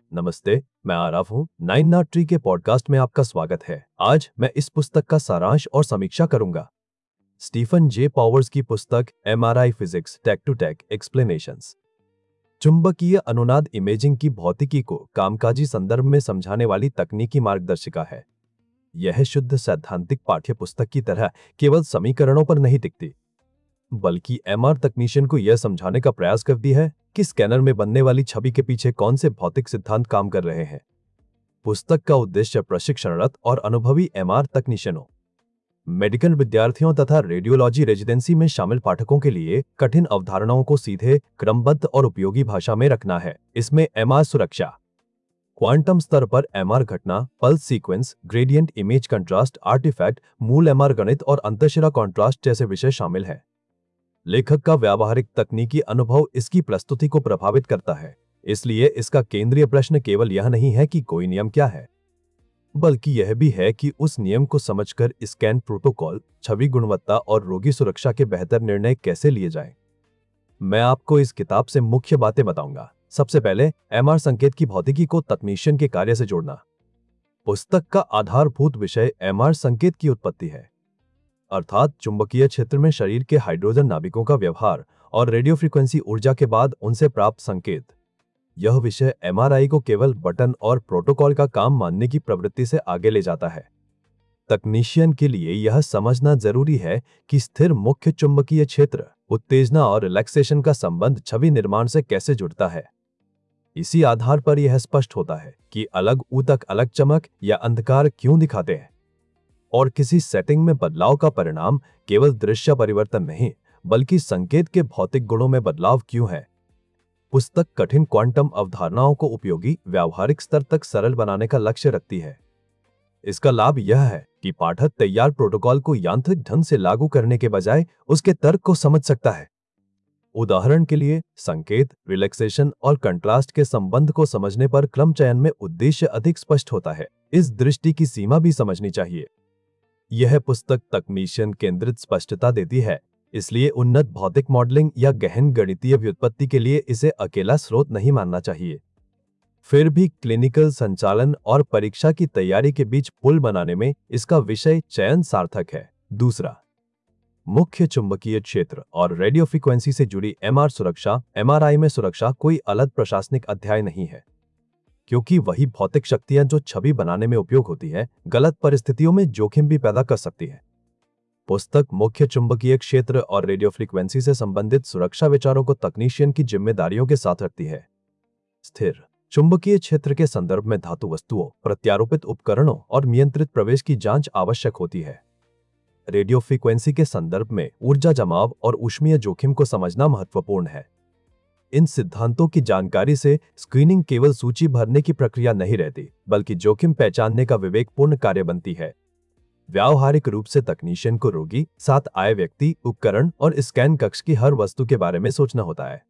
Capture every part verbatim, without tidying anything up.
नमस्ते, मैं आरव हूँ। नाइन नॉट ट्री के पॉडकास्ट में आपका स्वागत है। आज मैं इस पुस्तक का सारांश और समीक्षा करूंगा। स्टीफन जे पॉवर्स की पुस्तक M R I physics tech to tech explanations. चुंबकीय अनुनाद इमेजिंग की भौतिकी को कामकाजी संदर्भ में समझाने वाली तकनीकी मार्गदर्शिका है। यह शुद्ध सैद्धांतिक पाठ्य पुस्तक की तरह केवल समीकरणों पर नहीं टिकती, बल्कि एमआर तकनीशियन को यह समझाने का प्रयास करती है कि स्कैनर में बनने वाली छवि के पीछे कौन से भौतिक सिद्धांत काम कर रहे हैं। पुस्तक का उद्देश्य प्रशिक्षणरत और अनुभवी एमआर तकनीशियनों, मेडिकल विद्यार्थियों तथा रेडियोलॉजी रेजिडेंसी में शामिल पाठकों के लिए कठिन अवधारणाओं को सीधे, क्रमबद्ध और उपयोगी भाषा में रखना है। इसमें एमआर सुरक्षा, क्वांटम स्तर पर एमआर घटना, pulse sequence, gradient image contrast, artefact, मूल एमआर गणित और अंतःशिरा कॉन्ट्रास्ट जैसे विषय शामिल हैं। लेखक का व्यावहारिक तकनीकी अनुभव इसकी प्रस्तुति को प्रभावित करता है, इसलिए इसका केंद्रीय प्रश्न केवल यह नहीं है कि कोई नियम क्या है, बल्कि यह भी है कि उस नियम को समझकर स्कैन प्रोटोकॉल, छवि गुणवत्ता और रोगी सुरक्षा के बेहतर निर्णय कैसे लिए जाएं। मैं आपको इस किताब से मुख्य बातें बताऊंगा। सबसे पहले, एमआर संकेत की भौतिकी को तकनीशियन के कार्य से जोड़ना। पुस्तक का आधारभूत विषय एमआर संकेत की उत्पत्ति है, अर्थात चुंबकीय क्षेत्र में शरीर के हाइड्रोजन नाभिकों का व्यवहार और रेडियो फ्रीक्वेंसी ऊर्जा के बाद उनसे प्राप्त संकेत। यह विषय एमआरआई को केवल बटन और प्रोटोकॉल का काम मानने की प्रवृत्ति से आगे ले जाता है। तकनीशियन के लिए यह समझना जरूरी है कि स्थिर मुख्य चुंबकीय क्षेत्र, उत्तेजना और रिलैक्सेशन का संबंध छवि निर्माण से कैसे जुड़ता है। इसी आधार पर यह स्पष्ट होता है कि अलग ऊतक अलग चमक या अंधकार क्यों दिखाते हैं, और किसी सेटिंग में बदलाव का परिणाम केवल दृश्य परिवर्तन नहीं, बल्कि संकेत के भौतिक गुणों में बदलाव क्यों है। पुस्तक कठिन क्वांटम अवधारणाओं को उपयोगी, व्यावहारिक स्तर तक सरल बनाने का लक्ष्य रखती है। इसका लाभ यह है कि पाठक तैयार प्रोटोकॉल को यांत्रिक ढंग से लागू करने के बजाय उसके तर्क को समझ सकता है। उदाहरण के लिए, संकेत, रिलैक्सेशन और कंट्रास्ट के संबंध को समझने पर क्रम चयन में उद्देश्य अधिक स्पष्ट होता है। इस दृष्टि की सीमा भी समझनी चाहिए। यह पुस्तक तकनीशियन केंद्रित स्पष्टता देती है, इसलिए उन्नत भौतिक मॉडलिंग या गहन गणितीय व्युत्पत्ति के लिए इसे अकेला स्रोत नहीं मानना चाहिए। फिर भी क्लिनिकल संचालन और परीक्षा की तैयारी के बीच पुल बनाने में इसका विषय चयन सार्थक है। दूसरा, मुख्य चुंबकीय क्षेत्र और रेडियो फ्रीक्वेंसी से जुड़ी एमआर सुरक्षा। एमआरआई में सुरक्षा कोई अलग प्रशासनिक अध्याय नहीं है, क्योंकि वही भौतिक शक्तियां जो छवि बनाने में उपयोग होती है, गलत परिस्थितियों में जोखिम भी पैदा कर सकती है। पुस्तक मुख्य चुंबकीय क्षेत्र और रेडियो फ्रीक्वेंसी से संबंधित सुरक्षा विचारों को तकनीशियन की जिम्मेदारियों के साथ रखती है। स्थिर चुंबकीय क्षेत्र के संदर्भ में धातु वस्तुओं, प्रत्यारोपित उपकरणों और नियंत्रित प्रवेश की जांच आवश्यक होती है। रेडियो फ्रीक्वेंसी के संदर्भ में ऊर्जा जमाव और ऊष्मीय जोखिम को समझना महत्वपूर्ण है। इन सिद्धांतों की जानकारी से स्क्रीनिंग केवल सूची भरने की प्रक्रिया नहीं रहती, बल्कि जोखिम पहचानने का विवेकपूर्ण कार्य बनती है। व्यावहारिक रूप से तकनीशियन को रोगी, साथ आए व्यक्ति, उपकरण और स्कैन कक्ष की हर वस्तु के बारे में सोचना होता है।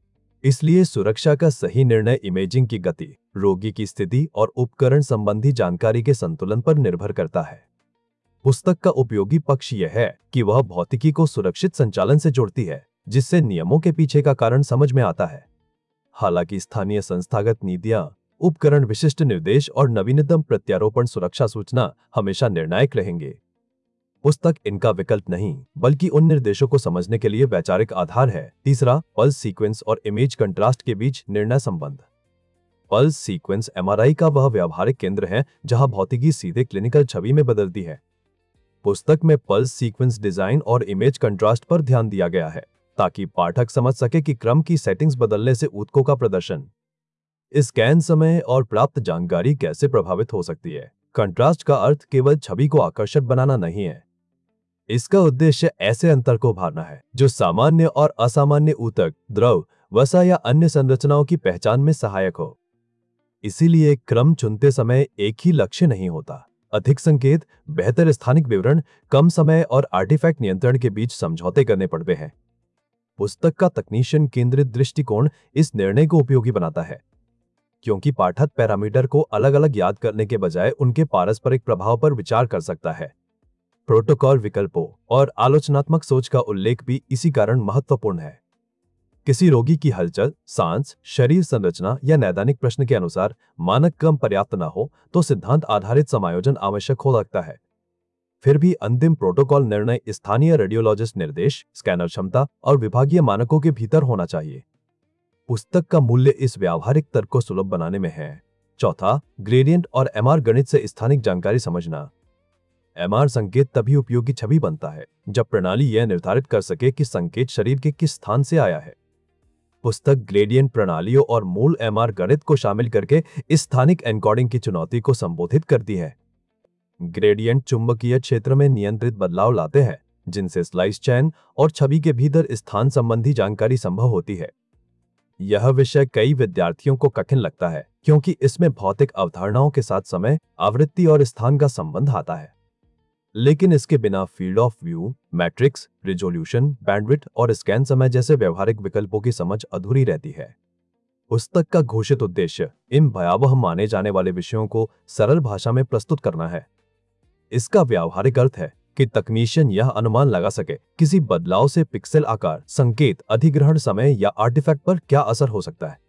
इसलिए सुरक्षा का सही निर्णय इमेजिंग की गति, रोगी की स्थिति और उपकरण संबंधी जानकारी के संतुलन पर निर्भर करता है। पुस्तक का उपयोगी पक्ष यह है कि वह भौतिकी को सुरक्षित संचालन से जोड़ती है, जिससे नियमों के पीछे का कारण समझ में आता है। हालांकि स्थानीय संस्थागत नीतियां, उपकरण विशिष्ट निर्देश और नवीनतम प्रत्यारोपण सुरक्षा सूचना हमेशा निर्णायक रहेंगे। पुस्तक इनका विकल्प नहीं, बल्कि उन निर्देशों को समझने के लिए वैचारिक आधार है। तीसरा, पल्स सीक्वेंस और इमेज कंट्रास्ट के बीच निर्णय संबंध। पल्स सीक्वेंस एमआरआई का वह व्यावहारिक केंद्र है जहां भौतिकी सीधे क्लिनिकल छवि में बदलती है। पुस्तक में पल्स सीक्वेंस डिजाइन और इमेज कंट्रास्ट पर ध्यान दिया गया है, ताकि पाठक समझ सके कि क्रम की सेटिंग्स बदलने से ऊतकों का प्रदर्शन, स्कैन समय और प्राप्त जानकारी कैसे प्रभावित हो सकती है। कंट्रास्ट का अर्थ केवल छवि को आकर्षक बनाना नहीं है, इसका उद्देश्य ऐसे अंतर को उभारना है जो सामान्य और असामान्य ऊतक, द्रव, वसा या अन्य संरचनाओं की पहचान में सहायक हो। इसीलिए क्रम चुनते समय एक ही लक्ष्य नहीं होता। अधिक संकेत, बेहतर स्थानिक विवरण, कम समय और आर्टिफैक्ट नियंत्रण के बीच समझौते करने पड़ते हैं। पुस्तक का तकनीशियन केंद्रित दृष्टिकोण इस निर्णय को उपयोगी बनाता है, क्योंकि पाठक पैरामीटर को अलग अलग याद करने के बजाय उनके पारस्परिक प्रभाव पर विचार कर सकता है। प्रोटोकॉल विकल्पों और आलोचनात्मक सोच का उल्लेख भी इसी कारण महत्वपूर्ण है। किसी रोगी की हलचल, सांस, शरीर संरचना या नैदानिक प्रश्न के अनुसार मानक क्रम पर्याप्त न हो तो सिद्धांत आधारित समायोजन आवश्यक हो सकता है। फिर भी अंतिम प्रोटोकॉल निर्णय स्थानीय रेडियोलॉजिस्ट निर्देश, स्कैनर क्षमता और विभागीय मानकों के भीतर होना चाहिए। पुस्तक का मूल्य इस व्यावहारिक तर्क को सुलभ बनाने में है। चौथा, ग्रेडियंट और एमआर गणित से स्थानिक जानकारी समझना। एमआर संकेत तभी उपयोगी छवि बनता है जब प्रणाली यह निर्धारित कर सके कि संकेत शरीर के किस स्थान से आया है। पुस्तक ग्रेडियंट प्रणालियों और मूल एमआर गणित को शामिल करके इस स्थानिक एन्कोडिंग की चुनौती को संबोधित करती है। ग्रेडियंट चुंबकीय क्षेत्र में नियंत्रित बदलाव लाते हैं, जिनसे स्लाइस चैन और छवि के भीतर स्थान संबंधी जानकारी संभव होती है। यह विषय कई विद्यार्थियों को कठिन लगता है क्योंकि इसमें भौतिक अवधारणाओं के साथ समय, आवृत्ति और स्थान का संबंध आता है। लेकिन इसके बिना field of view, matrix, resolution, bandwidth और स्कैन समय जैसे व्यवहारिक विकल्पों की समझ अधूरी रहती है। पुस्तक का घोषित उद्देश्य इन भयावह माने जाने वाले विषयों को सरल भाषा में प्रस्तुत करना है। इसका व्यावहारिक अर्थ है कि तकनीशियन यह अनुमान लगा सके किसी बदलाव से पिक्सेल आकार, संकेत, अधिग्रहण समय या आर्टिफैक्ट पर क्या असर हो सकता है।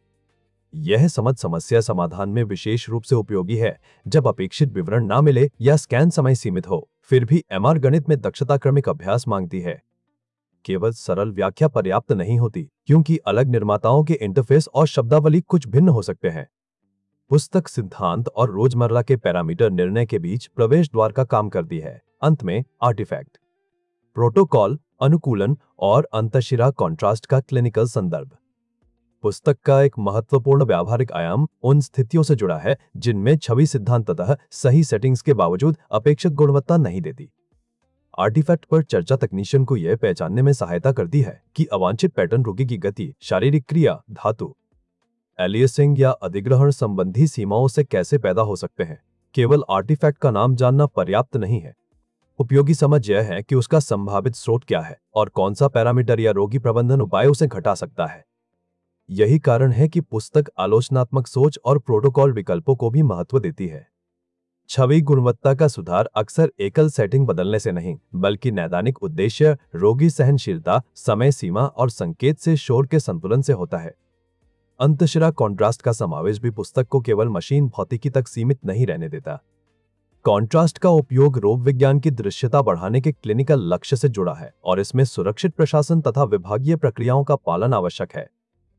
यह समझ समस्या समाधान में विशेष रूप से उपयोगी है जब अपेक्षित विवरण ना मिले या स्कैन समय सीमित हो। फिर भी एमआर गणित में दक्षता क्रमिक अभ्यास मांगती है। केवल सरल व्याख्या पर्याप्त नहीं होती क्योंकि अलग निर्माताओं के इंटरफेस और शब्दावली कुछ भिन्न हो सकते हैं। पुस्तक सिद्धांत और रोजमर्रा के पैरामीटर निर्णय के बीच प्रवेश द्वार का काम करती है। अंत में आर्टिफैक्ट, प्रोटोकॉल, अनुकूलन और अंतःशिरा कॉन्ट्रास्ट का क्लिनिकल संदर्भ। पुस्तक का एक महत्वपूर्ण व्यावहारिक आयाम उन स्थितियों से जुड़ा है जिनमें छवि सिद्धांततः सही सेटिंग्स के बावजूद अपेक्षित गुणवत्ता नहीं देती। आर्टिफैक्ट पर चर्चा तकनीशियन को यह पहचानने में सहायता करती है कि अवांछित पैटर्न रोगी की गति, शारीरिक क्रिया, धातु, एलियासिंग या अधिग्रहण संबंधी सीमाओं से कैसे पैदा हो सकते हैं। केवल आर्टिफैक्ट का नाम जानना पर्याप्त नहीं है। उपयोगी समझ यह है कि उसका संभावित स्रोत क्या है और कौन सा पैरामीटर या रोगी प्रबंधन उपाय उसे घटा सकता है। यही कारण है कि पुस्तक आलोचनात्मक सोच और प्रोटोकॉल विकल्पों को भी महत्व देती है। छवि गुणवत्ता का सुधार अक्सर एकल सेटिंग बदलने से नहीं, बल्कि नैदानिक उद्देश्य, रोगी सहनशीलता, समय सीमा और संकेत से शोर के संतुलन से होता है। अंतःशिरा कॉन्ट्रास्ट का समावेश भी पुस्तक को केवल मशीन भौतिकी तक सीमित नहीं रहने देता। कॉन्ट्रास्ट का उपयोग रोग विज्ञान की दृश्यता बढ़ाने के क्लिनिकल लक्ष्य से जुड़ा है और इसमें सुरक्षित प्रशासन तथा विभागीय प्रक्रियाओं का पालन आवश्यक है।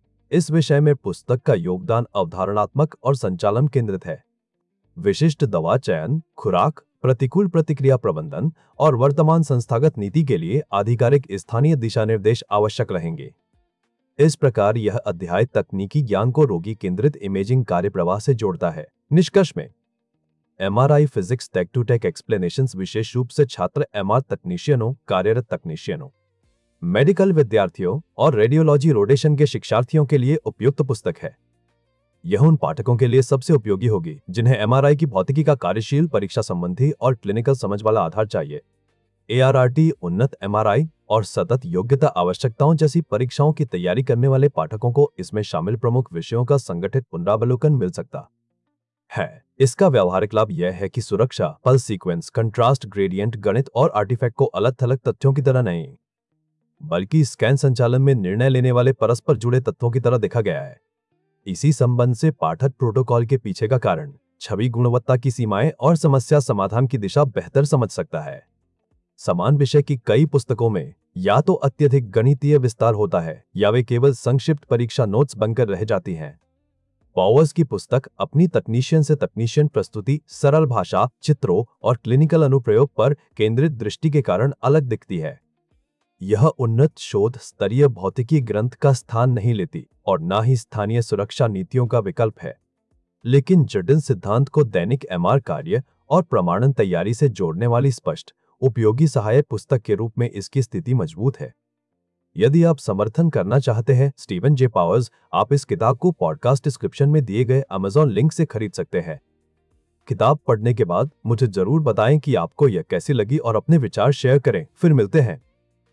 इस विषय में पुस्तक का योगदान अवधारणात्मक और संचालन केंद्रित है। विशिष्ट दवा चयन, खुराक, प्रतिकूल प्रतिक्रिया प्रबंधन और वर्तमान संस्थागत नीति के लिए आधिकारिक स्थानीय दिशा निर्देश आवश्यक रहेंगे। इस प्रकार यह अध्याय तकनीकी ज्ञान को रोगी केंद्रित इमेजिंग कार्यप्रवाह से जोड़ता है। निष्कर्ष में MRI physics tech to tech explanations विशेष रूप से छात्र एमआर तकनीशियनों, कार्यरत तकनीशियनों, मेडिकल विद्यार्थियों और रेडियोलॉजी रोटेशन के शिक्षार्थियों के लिए उपयुक्त पुस्तक है। यह उन पाठकों के लिए सबसे उपयोगी होगी जिन्हें एमआरआई की भौतिकी का कार्यशील, परीक्षा संबंधी और क्लिनिकल समझ वाला आधार चाहिए। एआरआरटी, उन्नत एमआरआई और सतत योग्यता आवश्यकताओं जैसी परीक्षाओं की तैयारी करने वाले पाठकों को इसमें शामिल प्रमुख विषयों का संगठित पुनरावलोकन मिल सकता है। इसका व्यावहारिक लाभ यह है कि सुरक्षा, पल्स सीक्वेंस, कंट्रास्ट, ग्रेडियंट, गणित और आर्टिफैक्ट को अलग-थलग तथ्यों की तरह नहीं, बल्कि स्कैन संचालन में निर्णय लेने वाले परस्पर जुड़े तत्वों की तरह देखा गया है। इसी संबंध से पाठक प्रोटोकॉल के पीछे का कारण, छवि गुणवत्ता की सीमाएं और समस्या समाधान की दिशा बेहतर समझ सकता है। समान विषय की कई पुस्तकों में या तो अत्यधिक गणितीय विस्तार होता है या वे केवल संक्षिप्त परीक्षा नोट्स बनकर रह जाती हैं। पावर्स की पुस्तक अपनी तकनीशियन से तकनीशियन प्रस्तुति, सरल भाषा, चित्रों और क्लिनिकल अनुप्रयोग पर केंद्रित दृष्टि के कारण अलग दिखती है। यह उन्नत शोध स्तरीय भौतिकी ग्रंथ का स्थान नहीं लेती और न ही स्थानीय सुरक्षा नीतियों का विकल्प है, लेकिन जटिल सिद्धांत को दैनिक एमआर कार्य और प्रमाणन तैयारी से जोड़ने वाली स्पष्ट, उपयोगी सहायक पुस्तक के रूप में इसकी स्थिति मजबूत है। यदि आप समर्थन करना चाहते हैं स्टीफन जे पावर्स, आप इस किताब को पॉडकास्ट डिस्क्रिप्शन में दिए गए अमेज़न लिंक से खरीद सकते हैं। किताब पढ़ने के बाद मुझे जरूर बताएं कि आपको यह कैसी लगी और अपने विचार शेयर करें। फिर मिलते हैं।